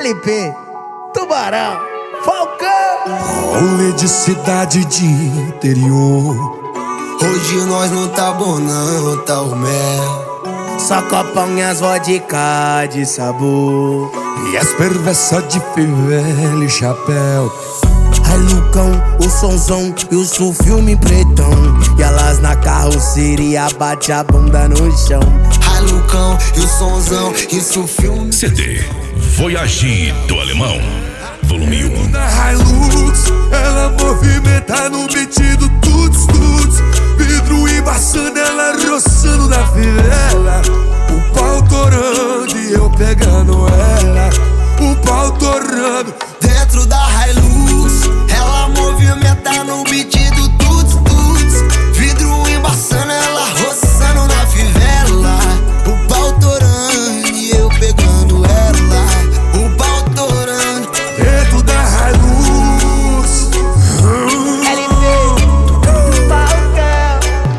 LP, Tubarão, Falcão. Rolê de cidade de interior. Hoje nós não tá bom não, tá o mel. Só copão e as vodka de sabor. E as perversas de fivela e chapéu. Ai Lucão, o sonzão e o filme pretão. E elas na carroceria bate a bunda no chão. Ai Lucão e o sonzão, isso filme. CD Voyage do Alemão, volume 1. Na Hilux, ela movimenta no beat do tuts tuts. Vidro embaçando, ela roçando na fivela. O pau torando e eu pegando ela. O pau torando dentro da Hilux, ela movimenta no beat do tuts tuts. Vidro embaçando, ela roçando na fivela. O pau torando e eu pegando ela. O pau torando dentro da Hilux. LP, Falcão,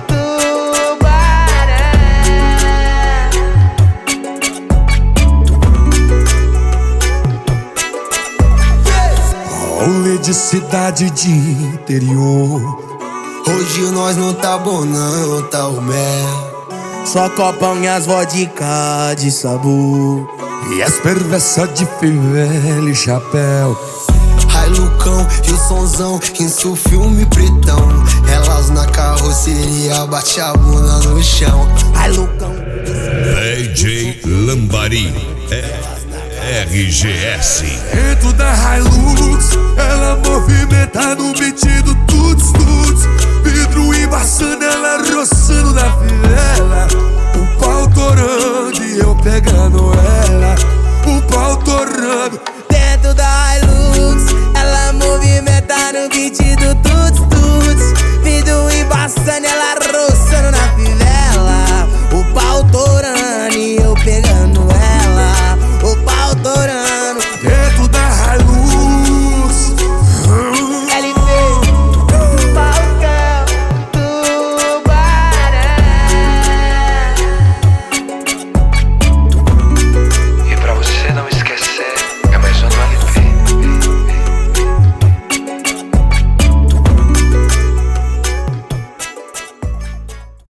Tubarão. Rolê de cidade de interior. Hoje nós não tá bom não, tá o mel. Só copão e as vodka de sabor. E as perversas de fivela e chapéu. Ai Lucão e o sonzão, isso filme pretão. Elas na carroceria bate a bunda no chão. Ai Lucão, DJ Lambari, RGS. Dentro da Hilux, ela movimenta no beat do tuts tuts. Vidro embaçando, ela roçando na fivela.